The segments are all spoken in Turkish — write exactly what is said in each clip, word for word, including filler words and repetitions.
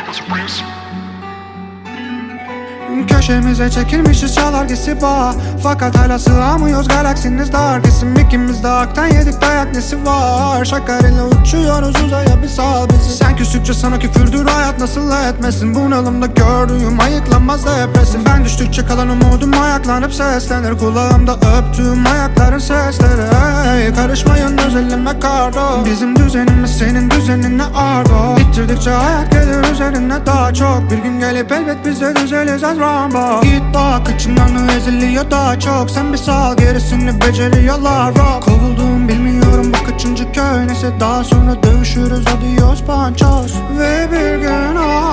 Köşemize çekilmişiz çalar gisiba. Fakat hala sığamıyoruz galaksiniz dar kesim. İkimiz de aktan yedik dayak nesi var. Şakarıyla uçuyoruz uzaya bir sal bizi. Sen küstükçe sana küfürdür hayat nasıl etmesin. Bunalımda gördüğüm ayıklanmaz depresif. Ben düştükçe kalan umudum ayaklanıp seslenir. Kulağımda öptüğüm ayakların sesleri. Hey, karışmayın özelime kardo. Bizim düzenimiz senin düzenine ardo. Bitirdikçe hayat gelir üzerine daha çok. Bir gün gelip elbet biz de düzeliz az Rambo. Git bak içinden eziliyor daha çok. Sen bir sal gerisini beceriyorlar rock. Kovulduğum bilmiyorum bu kaçıncı köy. Neyse daha sonra dövüşürüz adios panços. Ve bir gün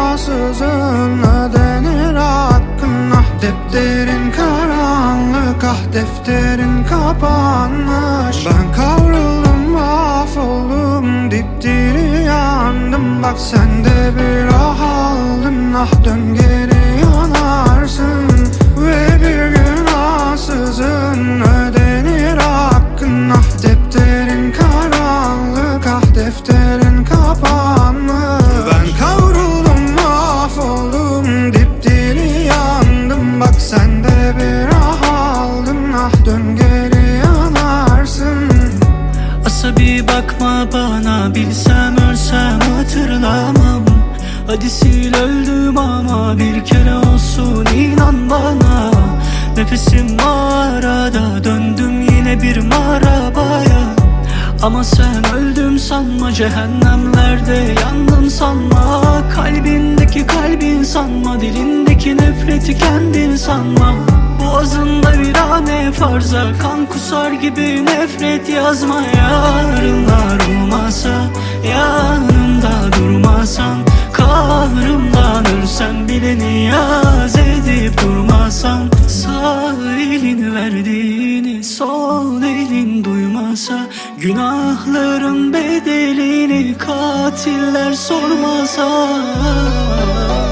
ansızın ödenir hakkına. Defterin karanlık ah defterin kapanmış. Ben kavruldum mahvoldum dipdiri yandım. Bak sen de bir ah aldın ah dön geri yanarsın. Ve bir gün ansızın ödenir hakkın. Ah defterin karanlık ah defterin kapanmış. Ben kavruldum mahvoldum dipdiri yandım. Bak sen de bir ah aldın ah dön geri yanarsın. Asabi bakma bana bilsem ölsem hatırlamam. Hadi sil öldüm ama bir kere olsun inan bana. Nefesim mağarada döndüm yine bir marabaya. Ama sen öldüm sanma cehennemlerde yandın sanma. Kalbindeki kalbin sanma dilindeki nefreti kendin sanma. Boğazında bir hane farza kan kusar gibi nefret yazma. Yarınlar olmasa yanımda durmasan. Kahrımdan ölsem bile niyaz edip durmasan. Sağ elin verdiğini sol elin duymasa. Günahların bedelini katiller sormasa.